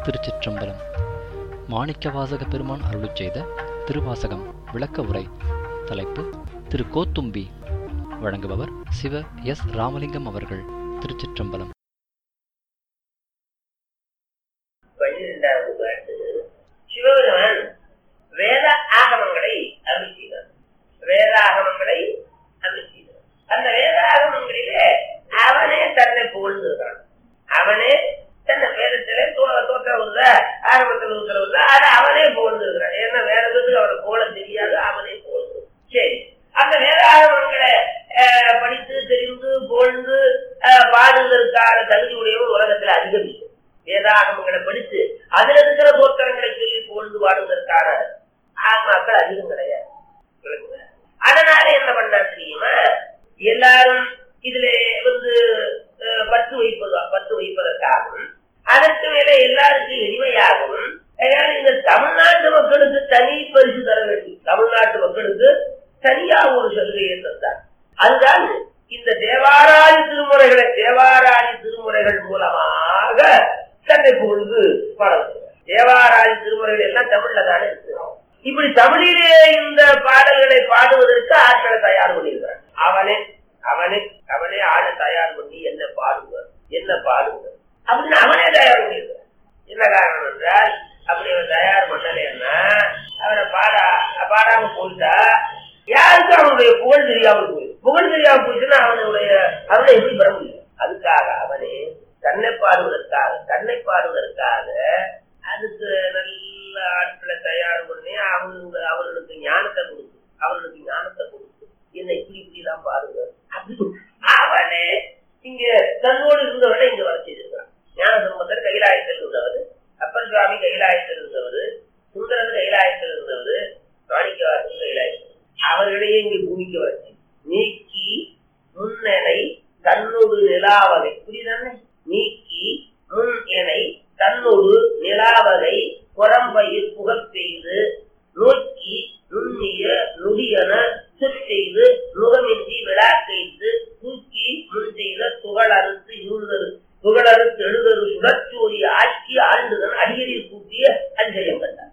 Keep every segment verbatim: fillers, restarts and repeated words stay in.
திருச்சிற்றம்பலம். மாணிக்கவாசக பெருமான் அருளிச் செய்த திருவாசகம் விளக்க உரை. தலைப்பு திரு கோத்தும்பி. வழங்குபவர் சிவ எஸ் ராமலிங்கம் அவர்கள். திருச்சிற்றம்பலம். பன்னிரெண்டாவது பாட்டு. சிவபெருமான் வேத ஆகமங்களை அருள் செய்தார். வேத ஆகமங்களை அருள் செய்தார். அந்த வேத ஆகமங்களிலே அவனே தன்னை புகழ்ந்துகிறான். அவனே தன்னை வேதத்திலே தோற்ற வருதா ஆரம்பத்தில் இருக்கிறதா அதை அவனே புகழ்ந்துருக்கிறான். ஏன்னா வேதத்துக்கு அவனை புகழ தெரியாது, அவனே புகழ்ந்து. சரி, அந்த வேதாகமங்களை படித்து தெரிந்து புகழ்ந்து பாடுவதற்கான தகுதி உடையவர் உலகத்தில் அதிகம் இல்லை. வேதாகமங்களை படித்து அதுல இருக்கிற தோற்றங்களை சொல்லி புகழ்ந்து பாடுவதற்கான ஆன்மாக்கள் அதிகம் கிடையாது. அதனால என்ன பண்ணா தெரியுமா, எல்லாரும் இதுல வந்து பற்று வைப்பதா பற்று வைப்பதற்காகவும் அதற்கு மேல எல்லாருக்கும் எளிமையாகவும் இந்த தமிழ்நாட்டு மக்களுக்கு தனி பரிசு தர வேண்டும். தமிழ்நாட்டு மக்களுக்கு தனியாக ஒரு சலுகையை தந்தார். அதுதான் இந்த தேவாராதி திருமுறைகளை தேவாராதி திருமுறைகள் மூலமாக தன்னை புகழ்ந்து பாடல்கள். தேவாராதி திருமுறைகள் எல்லாம் தமிழ்ல தானே இருக்கிறோம். இப்படி தமிழிலே இந்த பாடல்களை பாடுவதற்கு ஆட்களை தயார் பண்ணியிருக்கிறான். அவனே அவனே அவனே ஆளை தயார் பண்ணி என்ன பாடுவார் என்ன பாடுவார் அப்படின்னு அவனே தயார் பண்ணியிருக்கிறான். என்ன காரணம் என்றால், அப்படி அவன் தயார் பண்ணலன்னா அவனை பாடா பாடாம போயிட்டா யாருக்கும் அவனுடைய புகழ் தெரியாமல் போய் புகழ் தெரியாமல் போயிட்டுன்னா அவனுடைய அவனை எப்படி பெற முடியும்? அதுக்காக அவனே தன்னை பாடுவதற்காக தன்னை பாடுவதற்காக அதுக்கு நல்ல ஆட்களை தயார் பண்ணி அவங்க அவர்களுக்கு ஞானத்தை கொடுத்து அவர்களுக்கு ஞானத்தை கொடுத்து என்ன இப்படி இப்படிதான் பாடுவார் அப்படின்னு அவனே இங்க தன்னோடு இருந்தவரை இங்க வர செய்திருக்கிறான். ஞான சம்பந்தர் கைலாயத்தில் இருந்தவர், அப்பர் சுவாமி கைலாயத்தில் இருந்தவர், சுந்தரன் கைலாயத்தில் இருந்தவர், மாணிக்கவாசன் கைலாயத்தில் அவர்களையே இங்கே பூமிக்கு வச்சு நீக்கி முன்னனை தன்னோடு நிலாவகை புரியுதானே நீக்கி முன் எனை தன்னோடு நிலாவகை புறம்பயிர் புகழ் செய்து நோக்கி நுண்ணிய நுடியன சுற்செய்து நுகமின்றி விழாக்கைத்து தூக்கி முன் செய்த துகளறுத்து இருதரு துகளறுத்து எழுதரு சுடச்சோடி ஆட்சி ஆண்டுதன் அடியரில் கூட்டிய அஞ்சலியம் கண்டார்.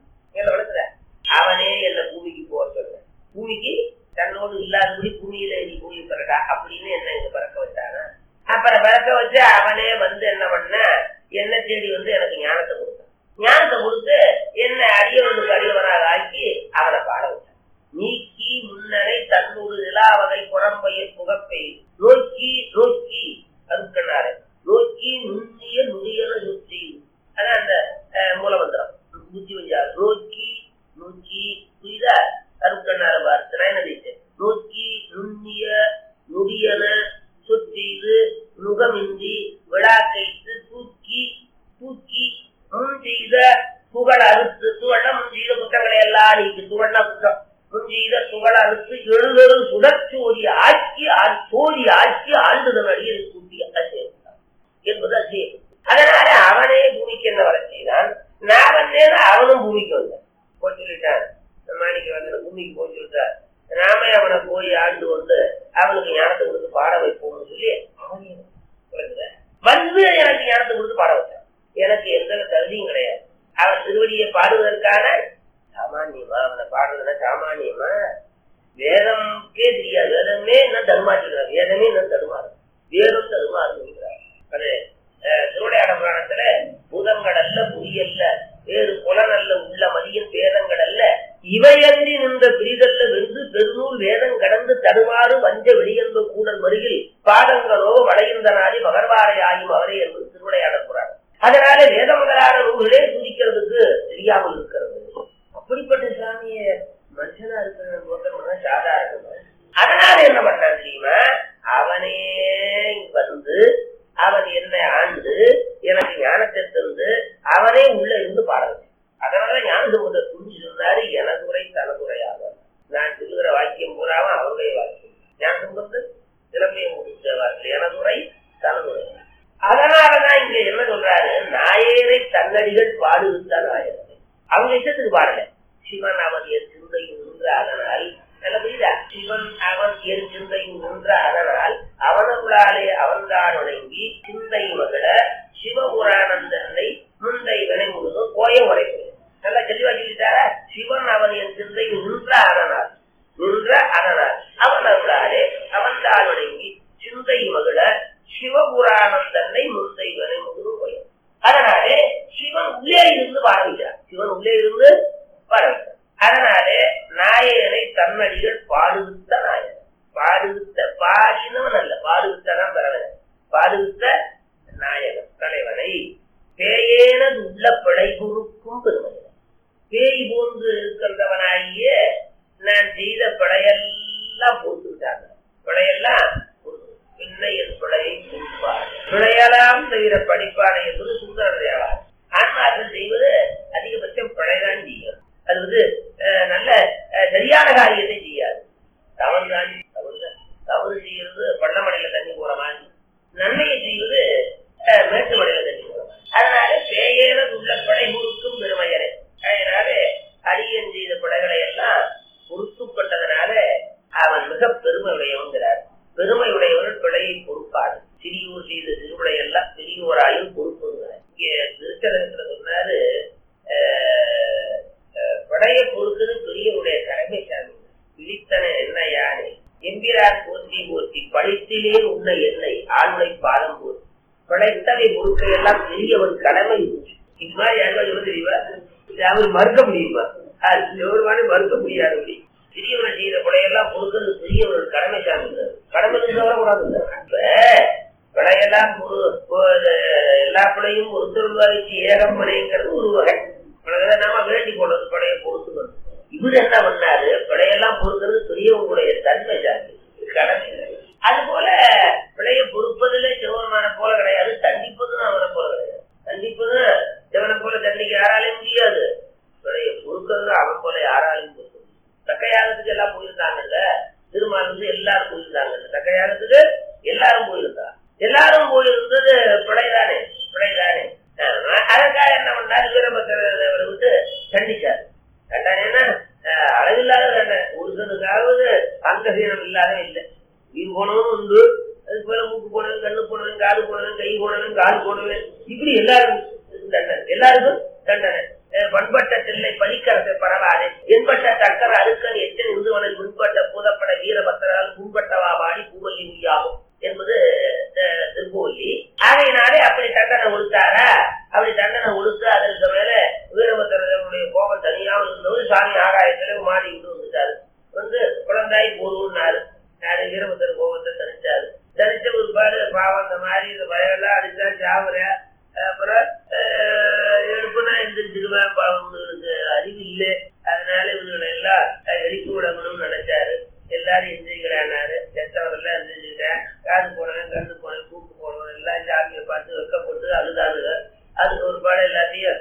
அவனே என்ன பூமிக்கு போக சொல்ற, பூமிக்கு தன்னோடு இல்லாதபடி பூமியில நீ பூமி பிறக்கா அப்படின்னு என்ன இங்க பிறக்க வச்சாங்க. அப்புறம் பிறக்க வச்சு அவனே வந்து என்ன பண்ண என்ன தேடி வந்து எனக்கு ஞானத்தை கொடுத்தான். ஞானத்தை கொடுத்து என்ன அடியவனுக்கு அடியவனாக ஆக்கி அவனை பாட வச்சான். நீக்கி முன்னனை தன்னோடு நிலாவகை புறம்பையில் புகப்பை நோக்கி நோக்கி அருக்கனாரு நோக்கி நுண்ணிய நுடியன நூற்றி அதான் அந்த மூலமந்திரம் நூற்றி வஞ்சாறு நோக்கி நோக்கி புரியுதா அருக்கனாரு வார்த்தை என்ன நோக்கி நுண்ணிய நுடியன சுற்றீது நுகமின்றி விழா கைத்து தூக்கி தூக்கி முன் செய்த புகழ் அறுத்து துவண்ண முன் செய்த குற்றங்களை எல்லாம் நீக்கு துவண்ண குற்றம் முன் செய்த புகழ் அறுத்து எழுதரு சுடச்சோடி ஆக்கி சோடி ஆக்கி ஆண்டுதன் அடியில் கூட்டி அசையம் என்பது அசையம். அதனால அவனே பூமிக்கு என்ன வர செய்தான், நான் வந்தேன் அவனும் பூமிக்கு வந்தான் போய் சொல்லிட்டான். மாணிக்க வந்து பூமிக்கு போய் சொல்லிட்டார். நாமே அவனை போய் ஆண்டு வந்து அவனுக்கு ஞானத்தை கொடுத்து பாட வைப்போம்னு சொல்லி அவனே வந்து எனக்கு ஞானத்தை கொடுத்து பாட வச்சான். எனக்கு எந்த தகுதியும் கிடையாது. அவன் திருவடியை பாடுவதற்கான சாமானியமா அவனை பாடுறதுன்னா சாமானியமா வேதம்கே தெரியாது. வேதமே இன்னும் தருமாறுகிறார், வேதமே இன்னும் தருமாறு வேதம் தருமாறுகிறார். அது திருவிளையாட புராணத்துல பூதங்கள் அல்ல புரியல்ல வேறு புலனல்ல உள்ள மதியின் வேதங்கள் அல்ல இவையன்றி நின்ற பிரிதல்ல வென்று பெருநூல் வேதம் கடந்து தடுமாறு வஞ்ச வெளியன்பு கூடல் வருகில் பாடங்களோ வளைந்த நாடி மகர்வாரை ஆயும் அவரே என்பது திருவிளையாட புராணம். அதனால வேதமங்களான நூல்களே துதிக்கிறதுக்கு தெரியாமல் இருக்கிறது. அப்படிப்பட்ட சாமிய மனுஷனா இருக்கிற சாதாரண. அதனால என்ன பண்ணான் தெரியுமா, அவனே வந்து அவன் என்னை ஆண்டு எனக்கு ஞானத்தை தந்து அவனே உள்ள இருந்து பாடல். அதனால ஞான சம்பந்தர் புரிஞ்சு சொன்னாரு, எனதுரை தனதுரையாக நான் சொல்லுகிற வாக்கியம் பூராம அவருடைய வாக்கியம். ஞான சம்பந்தர் சிலமையை முடிச்ச வாக்கியம் எனதுரை தனதுரை. அதனாலதான் இங்க என்ன சொல்றாரு, நாயரை தன்னடிகள் பாடுவித்தான் நாயகனை. அவங்க இஷ்டத்துக்கு பாடல. சிவன் அவன் என் சிந்தையில் நின்ற அதனால் நல்ல புரியுதா, சிவன் அவன் என் சிந்தையில் நின்ற அதனால் அவனருளாலே அவன்தான் வணங்கி சிந்தை மகள சிவபுராணந்தனை முந்தை வினை முழுதும் கோயம் உரைக்கிறேன். நல்லா தெளிவா சொல்லிட்டாரா? சிவன் அவன் என் சிந்தை நின்ற அரணார் நின்ற அரணார் அவன் அருளாரே அவன் தாள் வணங்கி சிந்தை மகிழ சிவபுராணம் தன்னை முந்தை வினை முழுதும் கோயம். அதனாலே சிவன் உள்ளே இருந்து பாடுகிறார். சிவன் உள்ளே இருந்து பாடுகிறார். அதனாலே நாயகனை தன்னடிகள் பாடுவித்த நாயகன். பாடுவித்த பாடினவன் அல்ல, பாடுவித்தான் பெறவன். பாடுவித்த நாயகன் தலைவனை பேயேனது உள்ள பிழை பொறுக்கும் பெருமையில பேய் போன்று இருக்கின்றவனாகிய நான் செய்த பிழையெல்லாம் பொறுத்து விட்டாங்க. பிழையெல்லாம் பின்னை என் பிழையை பொறுப்பார். பிழையெல்லாம் தவிர படிப்பானை என்பது சுந்தரதையாளா. ஆன்மாக்கள் செய்வது அதிகபட்சம் பிழைதான் செய்யும். அது வந்து நல்ல சரியான காரியத்தை செய்யாது. தவறு தான் தவறு தவறு செய்யறது பள்ளமடையில தண்ணி போற மாதிரி, நன்மையை செய்வது மேட்டு மடையில தண்ணி போற மாதிரி. அதனால பேயேன உள்ள பிழை பொறுக்கும் பெருமையரே. அதனால அடியன் செய்த பிழைகளை எல்லாம் பொறுத்து கொண்டதனால அவன் மிக பெருமை உடையவங்கிறார். பெருமை உடையவர்கள் பிழையை பொறுப்பார். சிறியோர் செய்த சிறுபிழை எல்லாம் பெரியோராயும் பொறுப்புங்கிறார். இங்கே திருச்சலகத்துல சொன்னாரு, பிழைய பொறுக்குது பெரியவருடைய கடமை சாமி. விழித்தன என்ன யானை எம்பிரான் போற்றி போற்றி பழித்திலே உள்ள எண்ணெய் ஆண்மை பாதம் போற்றி பிழைத்தவை பொறுக்கையெல்லாம் பெரியவர் கடமை. இது மாதிரி யாருமா சொல்ல தெரியுமா? அவர் மறுக்க முடியுமா? எவருமானே மறுக்க முடியாது. பெரியவரை செய்த பிழையெல்லாம் பொறுக்கிறது பெரியவர் கடமை சாமி. கடமை இருந்தவரை கூடாது. அப்ப பிழையெல்லாம் எல்லா பிழையும் ஒருத்தருவாய்க்கு ஏகம் பிழைங்கிறது ஒரு வகை. நாம வேண்டி போடுறது பழைய பொறுத்துக்கணும். இவரு என்ன பண்ணாரு? பிழையெல்லாம் பொறுக்கிறது பெரியவங்களுடைய தன்மை சாமி, கடமை. அது போல பிழைய பொறுப்பதிலே சிவபெருமான போல கிடையாது, தண்டிப்பதும் அவனை போல கிடையாது. தண்டிப்பதும் சிவனை போல தண்டிக்க யாராலையும் முடியாது. பிழைய பொறுக்கிறது அவன் போல யாராலையும் பொறுக்க முடியும். தக்கையாகத்துக்கு எல்லாம் போயிருந்தாங்கல்ல, திருமால் வந்து எல்லாரும் போயிருந்தாங்க. தக்கையாகத்துக்கு எல்லாரும் போயிருந்தா எல்லாரும் போயிருந்தது பிழைதானே பிழைதானே அதற்காக என்ன பண்ணாரு? வீரபத்திரரை விட்டு தண்டிச்சாரு. கண்டானேன்னா அளவில்லாத தண்டனை. ஒருத்தனுக்காவது அங்கசீனம் இல்லாத இல்லை. உயிர் போனவன் உண்டு, அதுக்கு மேல மூக்கு போனவன், கண்ணு போனவன், காது போனவன், கை போனவன், கால் போனவன், இப்படி எல்லாரும் தண்டனை. எல்லாருக்கும் தண்டனை. பண்பட்ட தில்லை பலிக்கரசை பரவாது என்பட்ட தக்கர் அழுக்கன் எத்தனை உருவனில் முன்பட்ட பூதப்பட வீரபத்திரால் புண்பட்டவா பாடி பூவல்லி முடியாகும் என்பது திருப்பூலி. ஆகையினாலே அப்படி தண்டனை ஒடுத்தாரா? அப்படி தண்டனை ஒடுத்து அதற்கு மேல வீரபத்திரனுடைய கோபம் தனியாக இருந்தவர் சாமி ஆகாயத்துல மாடி விட்டு வந்துட்டாரு. வந்து குழந்தாய் போடுனாரு. யாரு? வீரபத்திர கோபத்தை தனிச்சாரு. தனிச்ச ஒரு பாடு பாவம் அந்த மாதிரி இந்த பயெல்லாம் அடிச்சா சாவுற. அப்புறம் எழுப்புனா எந்திரிச்சிருவேன், பாவங்களுக்கு அறிவு இல்லை. அதனால இவங்களை எல்லாம் எழுப்பி விடணும்னு நினைச்சாரு. எல்லாரும் எந்திரிக்கிறானாரு. செத்தவர் எல்லாம் எந்திரிச்சுக்கிறேன். காது போனவன், கண்ணு போனவன், கூட்டு போனவன் எல்லாம் சாமியை பார்த்து வெக்கப்பட்டு அழுதாளுங்க. அதுக்கு ஒரு பாடம் எல்லாத்தையும்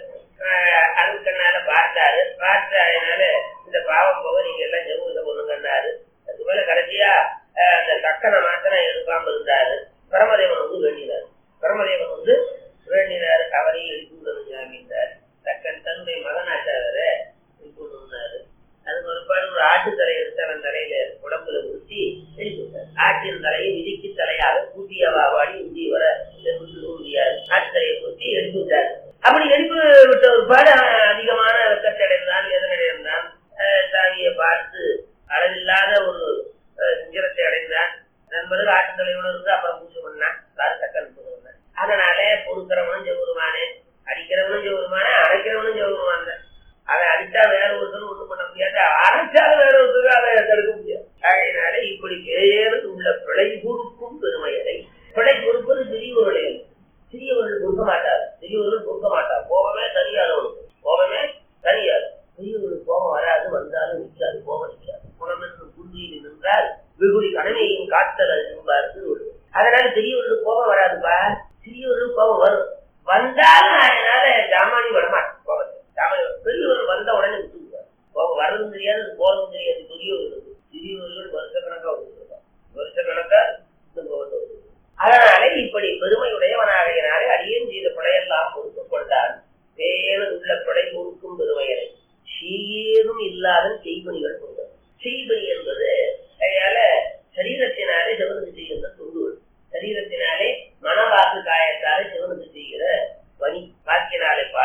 அழுக்கனால பார்த்தாரு. பார்த்து அதனால இந்த பாவம் போக நீங்க எல்லாம் ஜெபூசை பண்ணுங்கன்னாரு. அதுக்கு மேல கடைசியா அந்த தக்கனை மாத்திரம் எடுக்காம இருந்தாரு. பரமதேவன் வந்து வேண்டினாரு. பரமதேவன் வந்து வேண்டினாரு. அவரையும் எழுப்பி விடணும் சாமின்றாரு. தக்கன் தன்னுடைய மகனாச்சார எழுப்பி விடணும்னாரு. அதுக்கு ஒரு பாடு ஒரு ஆட்டுத்தலை எடுத்தவன் தலையில உடம்புல ஊற்றி எழுப்பி விட்டார். ஆட்டின் தலையை விதிக்கு தலையாக கூட்டியவா வாடி ஊட்டி வர ஊதியாரு. ஆட்டுத்தலையை ஊற்றி எழுப்பி விட்டாரு. அப்படி எழுப்பி விட்ட ஒரு பாடு அதிகமான வெக்கத்தடைந்தான், எதனடைந்தான். சாமியை பார்த்து அளவில்லாத ஒரு சிங்கரத்தை அடைந்தான். நண்பர்கள் ஆட்டு தலையோடு இருந்து அப்புறம் பூஜை பண்ணான். தக்கன் சொன்னான். அதனால பொறுக்கிறவனும் செவருமானே, அடிக்கிறவனும் செவருமானே, அடைக்கிறவனும் செவருமான். அதை அடித்தா வேற ஒருத்தரும் ஒண்ணும் பண்ண முடியாது, அடைச்சாலும் வேற ஒருத்தரும் அதை தடுக்க முடியாது. அதனால இப்படி பேரு உள்ள பிழை பொறுக்கும் பெருமையரை. பிழை பொறுப்பது பெரியவர்களே. சிறியவர்கள் பொறுக்க மாட்டார். பெரியவர்கள் பொறுக்க மாட்டார். கோபமே தனியாதவனுக்கு. கோபமே தனியாது. பெரியவர்களுக்கு கோபம் வராது, வந்தாலும் நிற்காது, கோபம் நிற்காது. குணம் என்று புள்ளியில் நின்றால் வெகுடி கடமையையும் காத்தல் என்பார் திருவள்ளுவர். அதனால பெரியவர்களுக்கு கோபம் வராதுப்பா. சிறியவர்களுக்கு கோபம் வரும். வந்தாலும் அதனால ஜாமானி வரமாட்டேன். கோபத்தை ஜாமானி பெரியவர்கள் வந்த உடனே விட்டுருவார். கோபம் வர்றதும் தெரியாது, போறதும் தெரியாது. பெரியவர்களுக்கு சிறியவர்கள் வருஷ கணக்கா வந்துருக்காங்க. வருஷ கணக்கா இந்த கோபத்தை வருது. அதனால இப்படி பெருமையுடையவனாகையினாலே அடியேன் செய்த பிழையெல்லாம் பொறுத்துக் கொண்டான். பேரு உள்ள பிழை பொறுக்கும் பெருமையரை சீரும் இல்லாத செய்பணிகள் கொண்டார். செய்பணி என்பது அதனால சரீரத்தினாலே சிவனுக்கு செய்கின்ற தொண்டுகள். சரீரத்தினாலே மனவாக்கு காயத்தாலே சிவனுக்கு செய்கிற பணி. வாக்கினாலே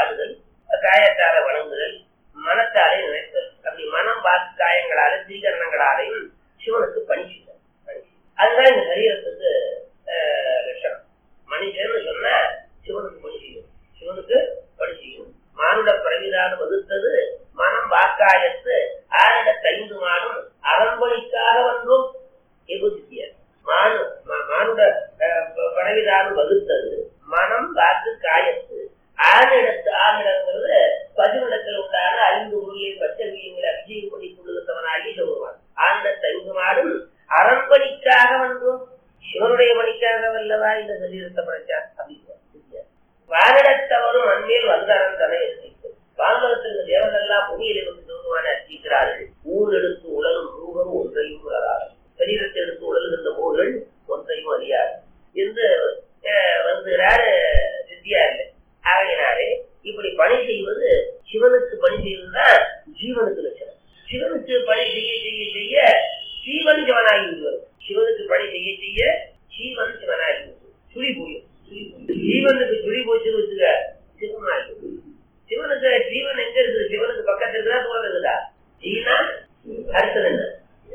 காயத்தால வணங்குதல், மனத்தாலே நினைத்தல். அப்படி மனம் வாக்கு காயங்களால திரிகரணங்களாலையும் சிவனுக்கு பணி செய்தல். அதுதான் இந்த சரீரத்துக்கு லட்சணம். மனுஷன்னு சொன்னா சிவனுக்கு பணி செய்யும், சிவனுக்கு பணி செய்யும். மானுட பிறவிதான வகுத்தது மனம் வாக்காயத்து ஆரிடத்து ஐந்து மானும் அரண்மனைக்காக வந்தோம் எகுதிய மானு மானுட பிறவிதான வகுத்தது மனம் வாக்கு காயத்து ஆனிடத்து ஆனிடங்கிறது பதினிடத்தில் உண்டான ஐந்து உருளை பச்சரிகளை அபிஷேகம் பண்ணி கொண்டிருந்தவனாகி சொல்லுவான். ஆனிடத்து ஐந்து மாடும் அரண்மனைக்காக வந்தோம், சிவனுடைய மணிக்காக வல்லவா இந்த சரீரத்தை படைச்சா அப்படின்னு. வானிடத்தவரும் அண்மையில் வந்தாரன் தலை எத்திட்டு வானகத்திற்கு தேவனெல்லாம் பூமியிலே வந்து தோதுவான அர்ச்சிக்கிறார்கள். ஊர் எடுத்து உடலும் ரூபம் ஒன்றையும் உலகாது, சரீரத்தை எடுத்து உடல்கின்ற ஊர்கள் ஒன்றையும் அறியாது என்று வந்துகிறாரு சித்தியா இல்லை. ஆகையினாலே இப்படி பணி செய்வது சிவனுக்கு பணி செய்வதுதான் ஜீவனுக்கு லட்சணம். சிவனுக்கு பணி செய்ய செய்ய செய்ய ஜீவன் சிவனாகி விடுவது. சிவனுக்கு பணி செய்ய செய்ய ஜீவன் சிவனாகி விடுவது. சுழி போயும் ஜீவனுக்கு சுழி போச்சுன்னு வச்சுக்க சிவனாகி. சிவனுக்கு ஜீவன் எங்க இருக்குது? சிவனுக்கு பக்கத்துல இருக்குதா தூரம் இருக்குதா? ஜீனா அடுத்தது என்ன?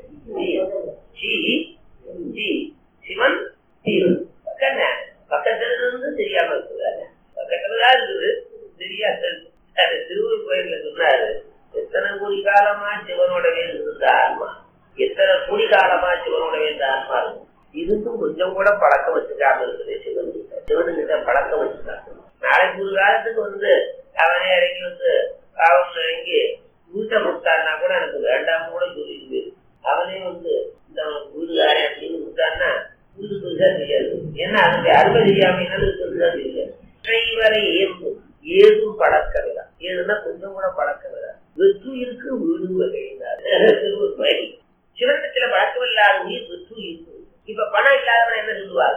ஜி சிவன் ஜீவன் பக்கம் பக்கத்துல இருந்து தெரியாம இருக்குதாங்க. பக்கத்துலதான் இருக்குது தெரியாது. அது திருவூர் கோயில்ல சொன்னாரு, எத்தனை கோடி காலமா சிவனோடவே இருந்த ஆன்மா, எத்தனை கோடி காலமா சிவனோடவே இருந்த ஆன்மா இருக்கும். இருந்தும் கொஞ்சம் கூட பழக்கம் வச்சுக்காம இருக்குது சிவன்கிட்ட. சிவனுக்கிட்ட பழக்கம் வச்சுக்காங்க. நாளைக்கு ஒரு காலத்துக்கு வந்து அவனே இறங்கி வந்து அவன் இறங்கி வீட்டை கொடுத்தான்னா கூட எனக்கு வேண்டாம் கூட சொல்லிட்டு அவனே வந்து இந்த வீடுகாரே அப்படின்னு கொடுத்தான்னா வீடு புதுசா தெரியாது. ஏன்னா அதனுடைய அருமை தெரியாம என்னதான் தெரியாது. இறைவரை ஏம்பு ஏதும் பழக்கவில்லை. ஏதுன்னா கொஞ்சம் கூட பழக்கவில்லை. வெற்றுயிருக்கு வீடு வகை. சிவனத்துல பழக்கம் இல்லாத உயிர் வெற்று இருக்கு. இப்ப பணம் இல்லாதவன என்ன சொல்லுவாங்க?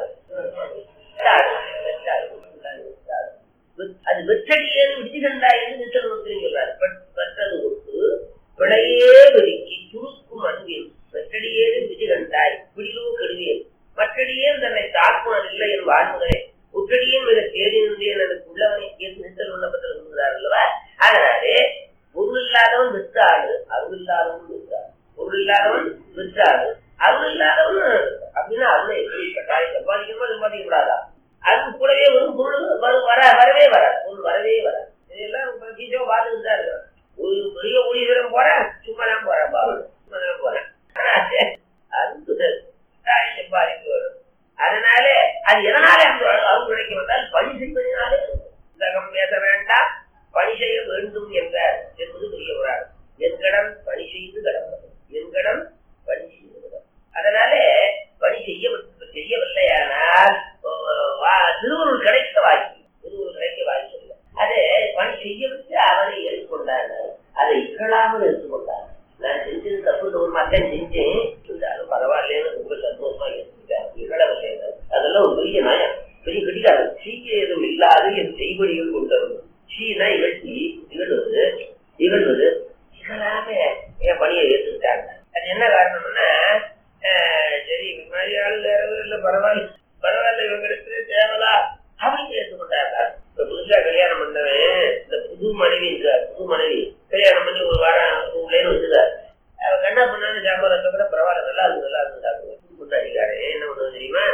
அது வெற்றடியேது விட்டு கண்டாயிருந்து நித்தல் சொல்றாரு. பெற்றது கொடுத்து விடையே வெறுக்கி சுருக்கும் அன்பில் வெற்றடியேது விட்டு கண்டாய் பிடிலோ கெடுவேன் மற்றடியே தன்னை தாக்குவன் இல்லை என் வாழ்முதலே உற்றடியும் மிக தேடி நின்றேன் எனக்கு உள்ளவனை கேட்டு நித்தல் விண்ணப்பத்தில் சொல்கிறார் அல்லவா. அதனாலே பொருள் இல்லாதவன் விற்றாடு, அருள் இல்லாதவன் விற்றாடு. பொருள் இல்லாதவன் விற்றாடு, அருள் இல்லாதவன் அப்படின்னா அருளை எப்படி கட்டாயம் சம்பாதிக்கணுமா சம்பாதிக்க கூடாதா? அதுக்கு கூடவே வரும் பொருள் வர வரவே வராது, பொருள் வரவே வராது. இதெல்லாம் டீச்சோ பார்த்துட்டு தான் இருக்கிறோம். ஒரு பெரிய ஊழியரம் போறேன், சும்மா தான் போறேன், பாவம் சும்மா தான் போறேன். அது சம்பாதிக்க வரும். அதனால அது எதனால அந்த அருள் கிடைக்க வந்தால் பணி செய்வதனாலே உலகம் பேச வேண்டாம், பணி செய்ய வேண்டும் என்றார் என்பது பெரிய வராது. என் கடன் பணி செய்து கடவுள், என் கடன் பணி செய்து கடவுள். அதனால பணி செய்ய செய்யவில்லையானால் திருவருள் கிடைக்க வாய்ப்பு, திருவருள் கிடைக்க வாய்ப்பு இல்லை. அதை பணி செய்ய விட்டு அவரை எடுத்துக்கொண்டார், அதை இகழாமல் எடுத்துக்கொண்டார். நான் செஞ்சது தப்பு, ஒரு மக்கள் செஞ்சேன் இருந்தாலும் பரவாயில்லைன்னு ரொம்ப சந்தோஷமா எடுத்துக்கிட்டாங்க, இகழவில்லை. அதெல்லாம் ஒரு பெரிய நியாயம், பெரிய கிடைக்காது. சீக்கிரம் எதுவும் இல்லாது என் செய்வடிகள் கொண்டவர்கள் சீனா இகழ்ச்சி இகழ்வது இகழ்வது இகழாம என் பணியை ஏற்றுக்கிட்டாங்க. அது என்ன காரணம்னா, சரி மரியாதை வேற இல்லை, பரவாயில்ல பரவாயில்ல இவங்களுக்கு தேவலா அப்படின்னு ஏற்றுக்கொண்டாங்க. இப்ப புதுசா கல்யாணம் பண்ணவன் இந்த புது மனைவி இருக்கார், புது மனைவி கல்யாணம் பண்ணி ஒரு வாரம் உள்ளேன்னு வந்துட்டார். அவன் கண்ணா பண்ணான்னு சாம்பார் கூட பரவாயில்ல நல்லா இருக்கு நல்லா இருக்கு சாப்பிடுவேன். புது கொண்டாடிக்காரு என்ன பண்ணுவது தெரியுமா?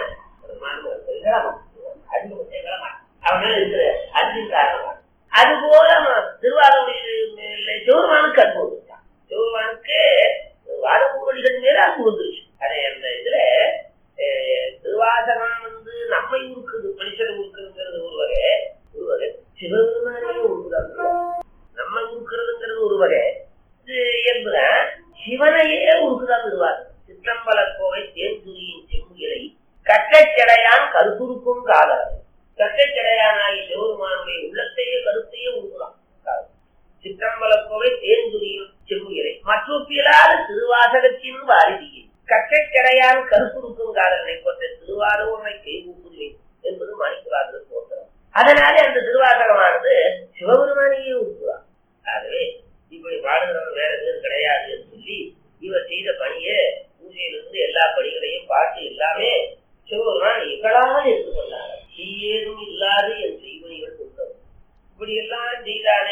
அவன் இருக்கிற அன்பின் காரணமா. அது போல திருவாரூரில் சிவருமானுக்கு அன்பு வந்துட்டான். சிவருமானுக்கு வாதபூரடிகள் மேல அன்பு வந்துருச்சு. அதே அந்த இதுல திருவாசகம் வந்து நம்மை உருக்குது, மனுஷனை உருக்குதுங்கிறது ஒரு வகை, ஒரு வகை சிவபெருமானே உருக்குறாங்க. நம்மை உருக்குறதுங்கிறது ஒரு வகை என்பதுதான் சிவனையே உருக்குதான் திருவாசகம். சிற்றம்பல கோவை தேன்துரியின் செம்முகிலை கட்டைச்சடையான் கருத்துருக்கும் காதல். கட்டைச்சடையானாகி சிவபெருமானுடைய உள்ளத்தையே கருத்தையே உருக்குறான். சிற்றம்பல கோவை தேன்துரியின் செம்முகிலை மற்றொப்பியலாத திருவாசகத்தின் வாரிதியை கட்டைச்சடையான் கருத்துருக்கும் காதலனை கொண்ட திருவாரூரை கைகூப்புவேன் என்பது மாணிக்கவாசகர் போகிறார். அதனாலே அந்த திருவாசகமானது சிவபெருமானையே உருக்குறான். ஆகவே இப்படி பாடுகிறவர் வேற எதுவும் கிடையாது என்று சொல்லி இவர் செய்த பணியை பூஜையிலிருந்து எல்லா பணிகளையும் பாட்டு எல்லாமே சிவபெருமான் இகழாமல் எடுத்துக்கொண்டார். செய்யேதும் இல்லாது என் செய்வனிகள் கொண்டவர். இப்படி எல்லாம் செய்தானே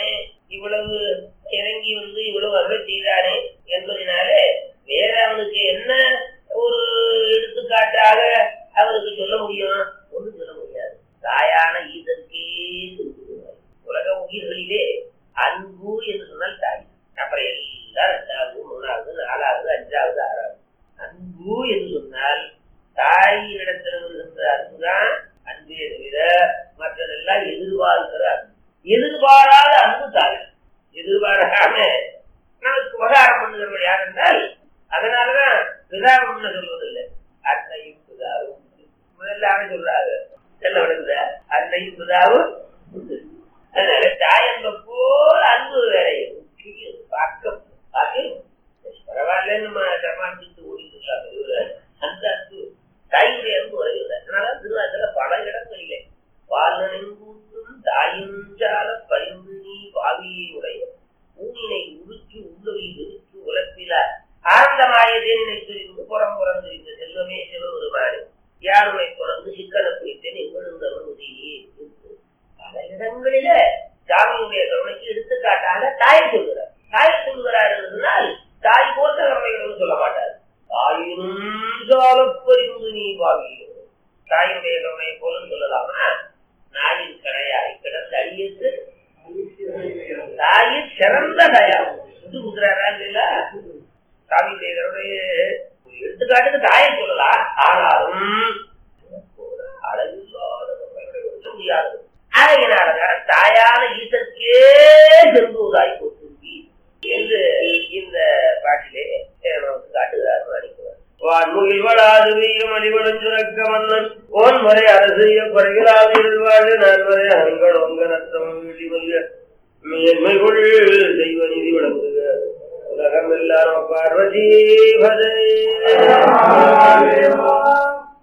இவ்வளவு இறங்கி வந்து இவ்வளவு அருள் செய்தானே என்பதனாலே வேற அவனுக்கு என்ன ஒரு எடுத்துக்காட்டாக அவருக்கு சொல்ல முடியும்? ஒன்றும் சொல்ல முடியாது. தாயான ஈதற்கே உலக உயிர்களிலே அன்பு என்று சொன்னால் தாய். அப்புறம் எல்லாம் ரெண்டாவது, மூணாவது, நாலாவது, அஞ்சாவது, ஆறாவது. அன்பு என்று சொன்னால் தாயினிடத்தில் வருகின்ற அன்புதான் அன்பே தவிர மற்றதெல்லாம் எதிர்பார்க்கிற அன்பு. எதிர்பாராத அன்பு தாய். எதிர்பாராம நமக்கு உபகாரம் பண்ணுகிறவர்கள் யார் என்றால், அதனாலதான் பிதாவும் சொல்வதில்லை. அன்னையும் பிதாவும் முதல்ல சொல்றாரு. என்ன விடுங்க, அன்னையும் பிதாவும். அதனால தாயன்ப போல் அன்பு வேற பார்க்க பரவாயில்ல. நம்ம சமாளிச்சுட்டு ஓடிட்டு அந்த அன்பு தாயுடைய அன்பு வருகிறது. அதனால திருவாரூர்ல பல இடங்களிலே வாழ்நனின் கூட்டும் தாயும் சால பரிந்து நீ பாவியை உடைய ஊனினை உருக்கி உள்ளவில் விரித்து உலப்பில ஆனந்தமாய தேனினை துரிந்து புறம் புறம் தெரிந்த செல்வமே சிவபெருமானே யாருமை தொடர்ந்து சிக்கன குறித்தேன் எங்கிருந்தவன் உதவியே. பல இடங்களில சாமியுடைய கருணைக்கு எடுத்துக்காட்டாக தாயை சொல்கிறார். தாயை சொல்கிறார் என்றால் தாய் போன்ற கருணைகள் சொல்ல மாட்டார். தாயினும் சால பரிந்து நீ பாவியோ. தாயுடைய கருணையை போல சொல்லலாமா? நாயின் கடையாய் கிடந்த அடியத்து தாயி சிறந்த தயா விட்டு கொடுக்குறாரா இல்ல? சாமியுடைய கருணையை எடுத்துக்காட்டுக்கு தாயை சொல்லலாம். ஆனாலும் அளவில்லாத முடியாது. ஆகையினால்தான் தாயான ஈசற்கே திரும்புவதாய் போற்றி என்று இந்த பாட்டிலே நமக்கு காட்டுகிறார். நினைக்கிறார். வான்முகில் வளாது வீரம் அடிவடன் சுரக்க மன்னன் ஓன்மறை அரசிய குறைகளாது இருவாழ் நான்மறை அங்கள் ஒங்க நத்தம் விழிவல்க மேன்மைகள் செய்வ நிதி விளங்குக உலகம் எல்லாரும் பார்வதி பதே.